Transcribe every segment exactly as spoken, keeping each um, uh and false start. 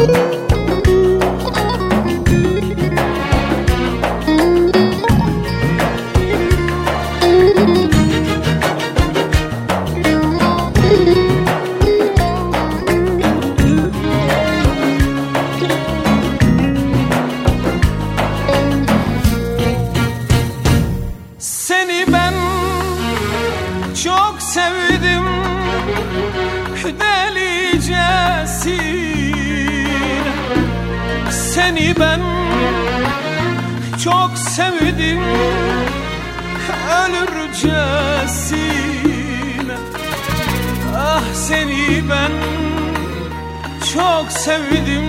Seni ben çok sevdim delicesine. Seni ben çok sevdim ölürcesine. Ah seni ben çok sevdim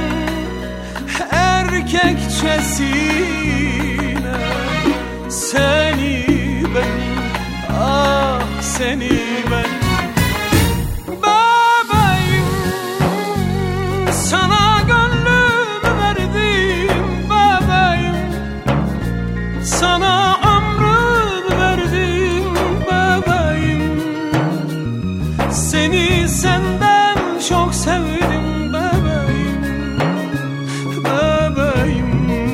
erkekçesine. Seni ben, ah seni ben, bebeğim, sana gönlümü verdim bebeğim, sana ömrümü verdim bebeğim. Seni senden çok sevdim bebeğim, bebeğim.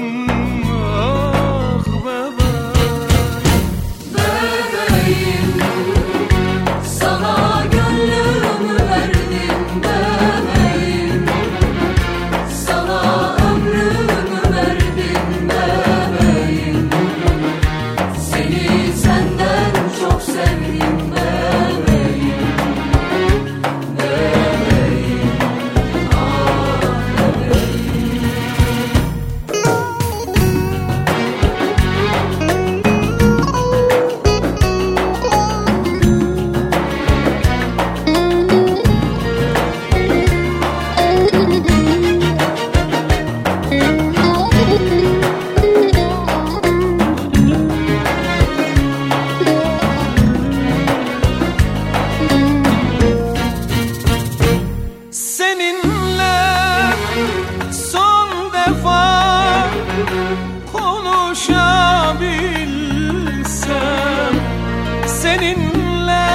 Konuşabilsem seninle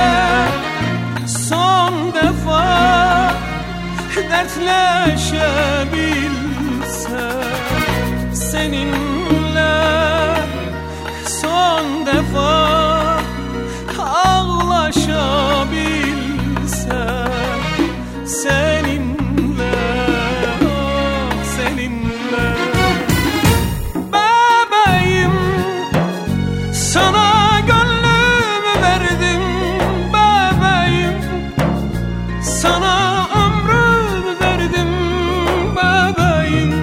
son defa, dertleşebilsem seninle son defa, ağlaşabilsem seninle, oh seninle. Sana gönlümü verdim bebeğim, sana ömrümü verdim bebeğim.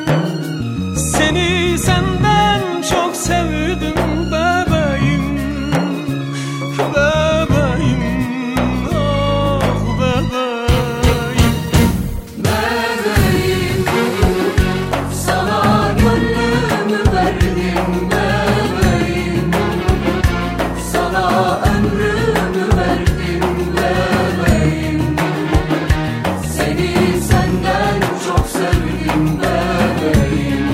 Seni senden çok sevdim bebeğim, bebeğim, oh bebeğim. Bebeğim, sana gönlümü verdim bebeğim, sana ömrümü verdim bebeğim. Seni senden çok sevdim bebeğim,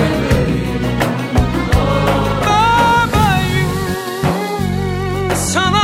bebeğim, oh. Bebeğim, sana